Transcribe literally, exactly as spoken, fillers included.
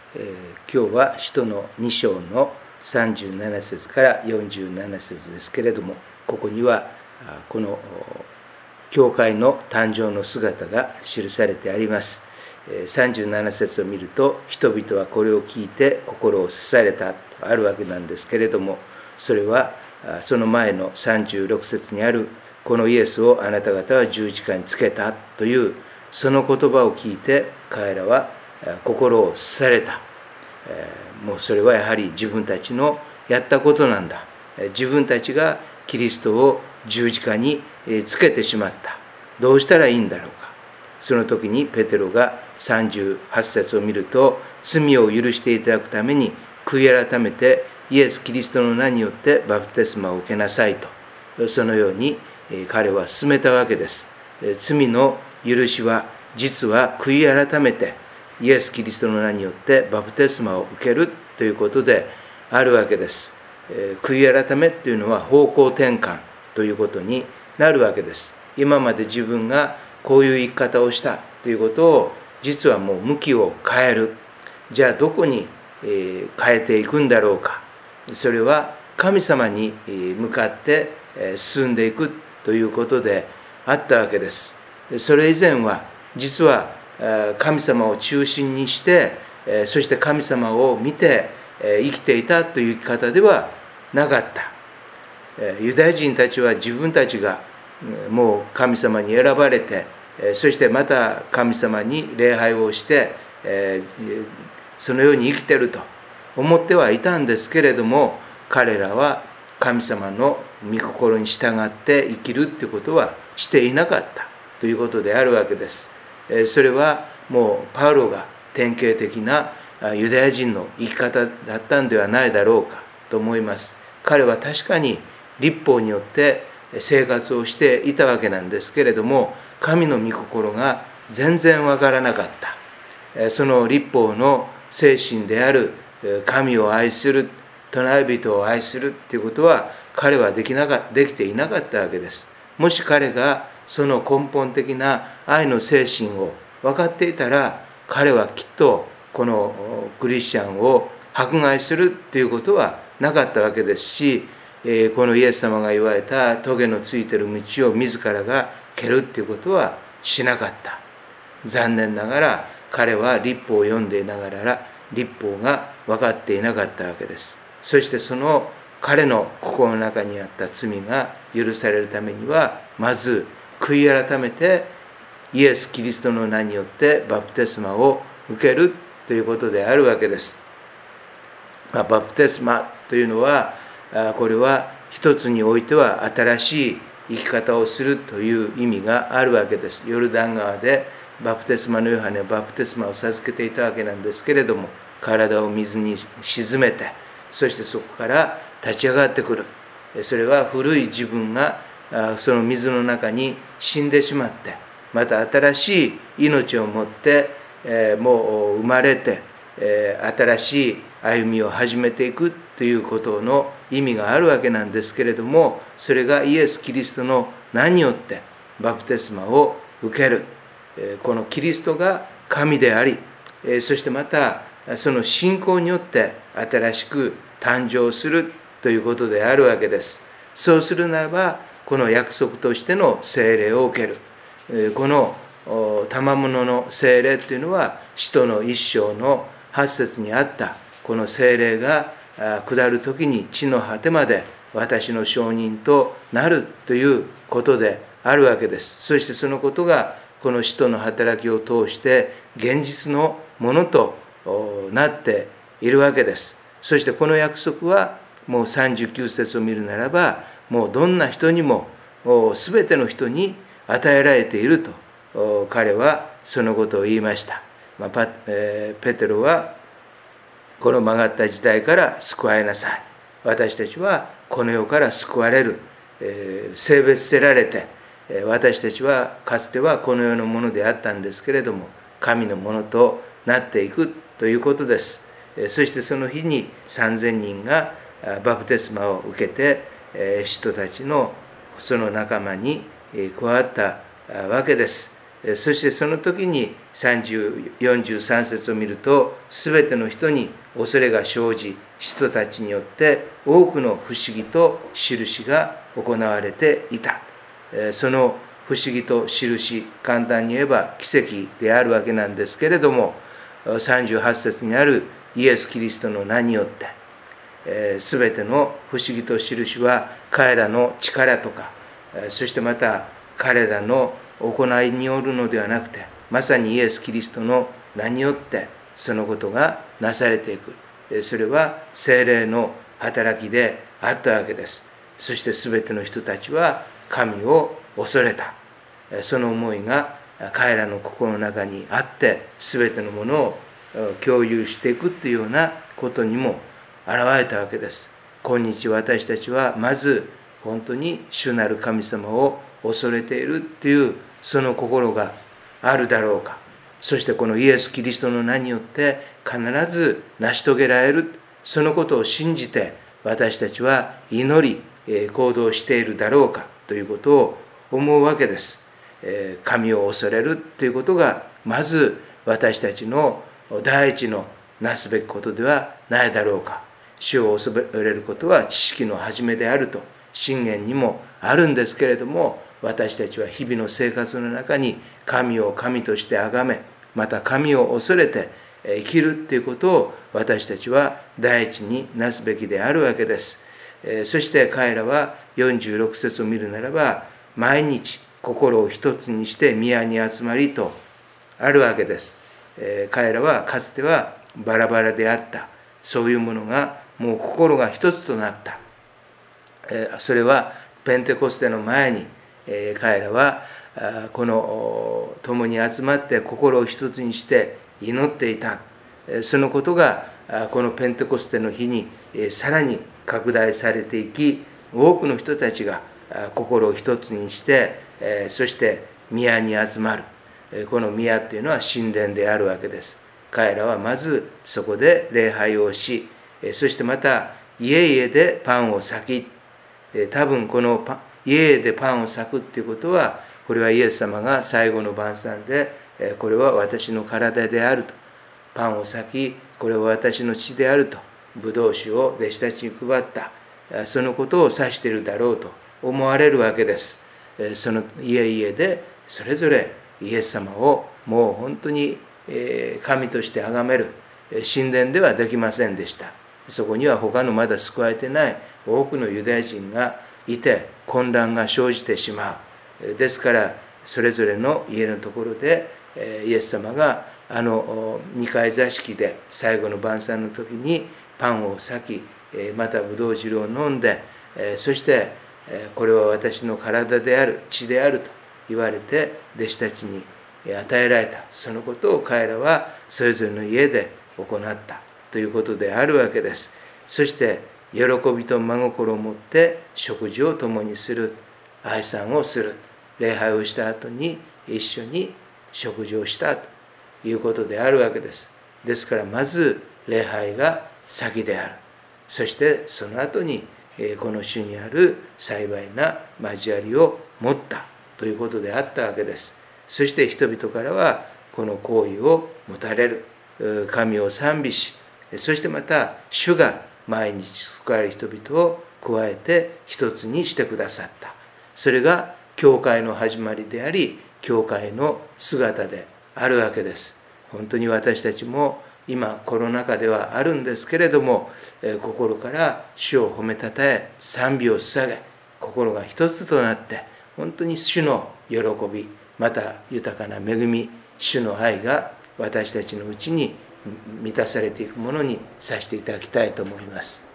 えー、今日は使徒のに章のさんじゅうなな節からよんじゅうなな節ですけれども、ここにはこの教会の誕生の姿が記されてあります。さんじゅうなな節を見ると、人々はこれを聞いて心を刺されたとあるわけなんですけれども、それはその前のさんじゅうろく節にあるこのイエスをあなた方は十字架につけたというその言葉を聞いて彼らは心を刺された。もうそれはやはり自分たちのやったことなんだ。自分たちがキリストを十字架につけてしまった。どうしたらいいんだろうか。その時にペテロがさんじゅうはち節を見ると、罪を許していただくために悔い改めてイエス・キリストの名によってバプテスマを受けなさいと、そのように彼は進めたわけです。罪の許しは実は悔い改めてイエス・キリストの名によってバプテスマを受けるということであるわけです。悔い改めというのは方向転換ということになるわけです。今まで自分がこういう生き方をしたということを実はもう向きを変える。じゃあどこに変えていくんだろうか。それは神様に向かって進んでいくということであったわけです。それ以前は実は神様を中心にして、そして神様を見て生きていたという生き方ではなかった。ユダヤ人たちは自分たちがもう神様に選ばれて、そしてまた神様に礼拝をしてそのように生きていると思ってはいたんですけれども、彼らは神様の御心に従って生きるということはしていなかったということであるわけです。それはもうパウロが典型的なユダヤ人の生き方だったんではないだろうかと思います。彼は確かに律法によって生活をしていたわけなんですけれども、神の御心が全然わからなかった。その律法の精神である神を愛する、隣人を愛するということは彼はできなか、できていなかったわけです。もし彼がその根本的な愛の精神を分かっていたら、彼はきっとこのクリスチャンを迫害するということはなかったわけですし、このイエス様が言われた棘のついている道を自らが蹴るということはしなかった。残念ながら彼は律法を読んでいながら律法が分かっていなかったわけです。そしてその彼の心の中にあった罪が許されるためには、まず悔い改めてイエス・キリストの名によってバプテスマを受けるということであるわけです。まあ、バプテスマというのは、これは一つにおいては新しい生き方をするという意味があるわけです。ヨルダン川でバプテスマのヨハネはバプテスマを授けていたわけなんですけれども、体を水に沈めて、そしてそこから立ち上がってくる。それは古い自分がその水の中に死んでしまって、また新しい命を持ってもう生まれて、新しい歩みを始めていくということの意味があるわけなんですけれども、それがイエス・キリストの名によってバプテスマを受ける。このキリストが神であり、そしてまたその信仰によって新しく誕生するということであるわけです。そうするならば、この約束としての聖霊を受ける。この賜物の聖霊というのは、使徒の一章の八節にあったこの聖霊が下るときに地の果てまで私の証人となるということであるわけです。そしてそのことがこの使徒の働きを通して現実のものとなっているわけです。そしてこの約束はもうさんじゅうきゅう節を見るならば、もうどんな人にも全ての人に与えられていると彼はそのことを言いました。まあ、ペテロはこの曲がった時代から救われなさい。私たちはこの世から救われる。性別せられて、私たちはかつてはこの世のものであったんですけれども、神のものとなっていくということです。そしてその日にさんぜんにんがバプテスマを受けて、使徒たちのその仲間に加わったわけです。 そしてその時にさんじゅう、よんじゅうさん節を見ると、すべての人に恐れが生じ、人たちによって多くの不思議と印が行われていた。その不思議と印、簡単に言えば奇跡であるわけなんですけれども、さんじゅうはち節にあるイエス・キリストの名によって、すべての不思議と印は彼らの力とか、そしてまた彼らの行いによるのではなくて、まさにイエス・キリストの名によってそのことがなされていく。それは聖霊の働きであったわけです。そしてすべての人たちは神を恐れた。その思いが彼らの心の中にあって、すべてのものを共有していくというようなことにも現れたわけです。今日私たちはまず本当に主なる神様を恐れているというその心があるだろうか。そしてこのイエス・キリストの名によって必ず成し遂げられる、そのことを信じて私たちは祈り行動しているだろうかということを思うわけです。神を恐れるということがまず私たちの第一のなすべきことではないだろうか。主を恐れることは知識の始めであると箴言にもあるんですけれども、私たちは日々の生活の中に神を神として崇め、また神を恐れて生きるということを私たちは第一になすべきであるわけです。そして彼らはよんじゅうろく節を見るならば、毎日心を一つにして宮に集まりとあるわけです。彼らはかつてはバラバラであった。そういうものがもう心が一つとなった。それはペンテコステの前に彼らはこの共に集まって心を一つにして祈っていた。そのことがこのペンテコステの日にさらに拡大されていき、多くの人たちが心を一つにして、そして宮に集まる。この宮というのは神殿であるわけです。彼らはまずそこで礼拝をし、そしてまた家々でパンを裂き、多分この家々でパンを裂くっていうことは、これはイエス様が最後の晩餐で、これは私の体であると、パンを裂き、これは私の血であると、ブドウ酒を弟子たちに配った、そのことを指しているだろうと思われるわけです。その家々でそれぞれイエス様をもう本当に神として崇める神殿ではできませんでした。そこには他のまだ救われてない多くのユダヤ人がいて混乱が生じてしまう。ですからそれぞれの家のところでイエス様があの二階座敷で最後の晩餐の時にパンを裂き、またブドウ汁を飲んで、そしてこれは私の体である、血であると言われて弟子たちに与えられた。そのことを彼らはそれぞれの家で行ったということであるわけです。そして喜びと真心を持って食事を共にする、愛賛をする、礼拝をした後に一緒に食事をしたということであるわけです。ですからまず礼拝が先である。そしてその後にこの主にある幸いな交わりを持ったということであったわけです。そして人々からはこの行為を持たれる、神を賛美し、そしてまた主が毎日救われる人々を加えて一つにしてくださった。それが教会の始まりであり、教会の姿であるわけです。本当に私たちも今コロナ禍ではあるんですけれども、心から主を褒めたたえ賛美を捧げ、心が一つとなって本当に主の喜び、また豊かな恵み、主の愛が私たちのうちに満たされていくものにさせていただきたいと思います。